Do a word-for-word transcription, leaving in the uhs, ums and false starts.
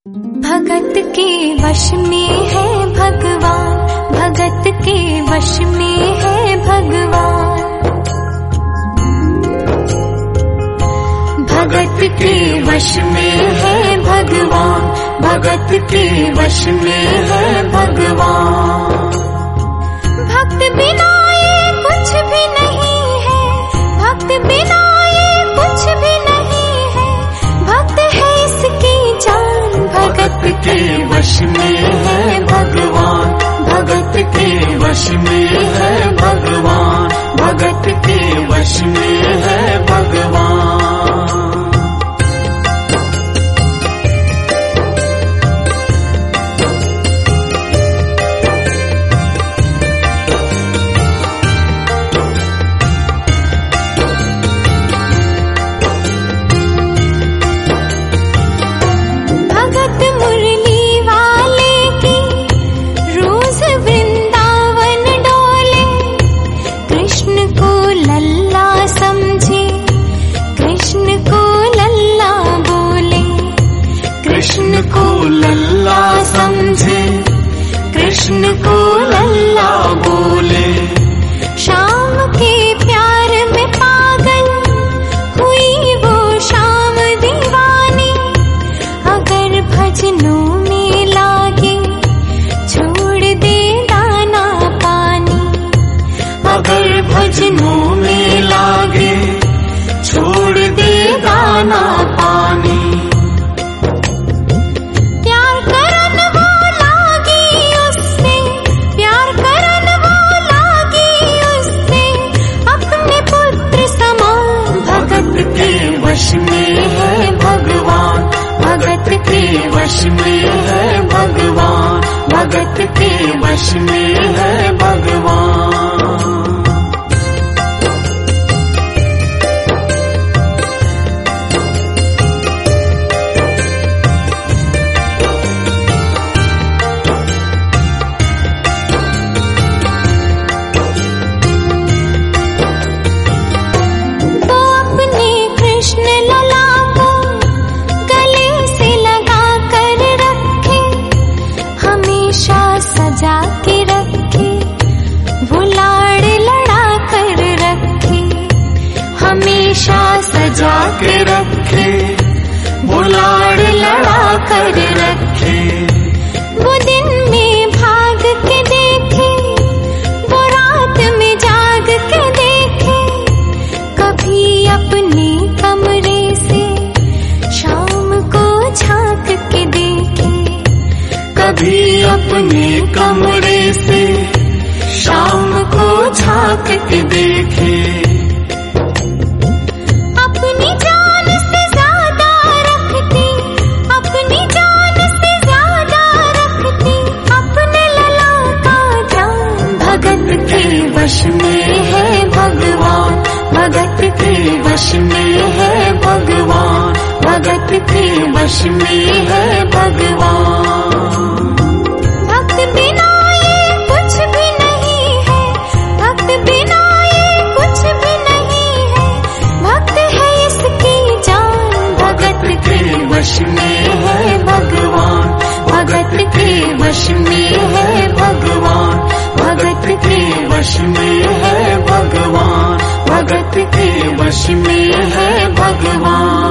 भगत के वश में है भगवान, भगत के वश में है भगवान। भगत के वश में है भगवान, भगत के वश में है भगवान। भक्त बिना ये कुछ भी नहीं है, भक्त बिना ये कुछ भी नहीं है, भक्त है इसकी जान। भगत के वश में है भगवान, भगत के वश में है भगवान, भगत के वश में है भगवान। कृष्ण को लल्ला समझे, कृष्ण को लल्ला बोले। शाम के प्यार में पागल हुई वो शाम दीवानी। अगर भजनों में लागे छोड़ दे दाना पानी, अगर भजनों में लागे छोड़ दे दाना पानी। वश में है भगवान, भगत के वश में है भगवान, भगत के वश में है भगवान। सजा के रखे वो लाड़ लड़ा कर रखे, हमेशा सजा के रखे वो लाड़ लड़ा कर रखे। वो दिन में भाग के देखे, वो रात में जाग के देखे, कभी अपने कमरे से शाम को झांक के देखे, कभी अपने कमरे से शाम को झांक के देखे। अपनी जान से ज्यादा रखती, अपनी जान से ज्यादा रखती अपने लला का ध्यान। भगत के वश में है भगवान, भगत के वश में है भगवान, भगत के वश में है भगवान। वश में है भगवान, भगत के वश में है भगवान, भगत के वश में है भगवान, भगत के वश में है भगवान।